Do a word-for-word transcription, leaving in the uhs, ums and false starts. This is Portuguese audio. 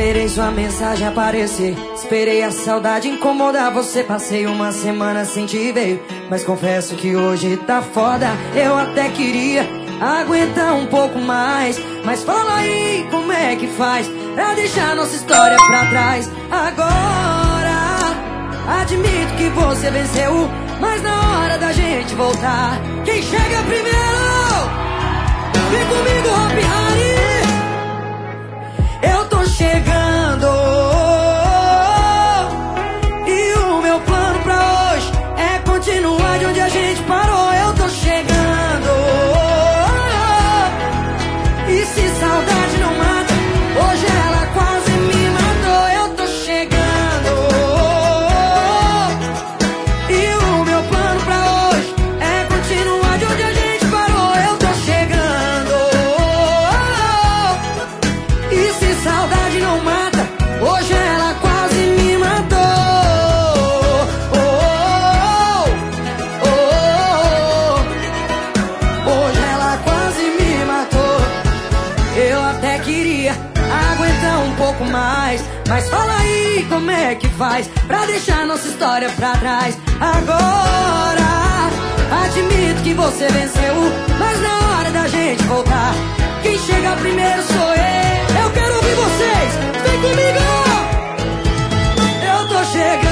esperei sua mensagem aparecer, esperei a saudade incomodar você. Passei uma semana sem te ver, mas confesso que hoje tá foda. Eu até queria aguentar um pouco mais, mas fala aí como é que faz pra deixar nossa história pra trás. Agora admito que você venceu, mas na hora da gente voltar, quem chega primeiro? Vem comigo, Hop Hari. Eu tô chegando e o meu plano pra hoje é continuar de onde a gente parou. Eu tô chegando e se saudade não mata, hoje ela quase me matou. Eu tô chegando e o meu plano pra hoje é continuar de onde a gente parou. Eu tô chegando e se saudade não mata, hoje ela quase me matou. Oh, oh, oh, oh. Hoje ela quase me matou. Eu até queria aguentar um pouco mais, mas fala aí como é que faz pra deixar nossa história pra trás. Agora admito que você venceu, mas na hora da gente voltar, quem chega primeiro sou eu. Eu quero ouvir vocês, vem comigo. Eu tô chegando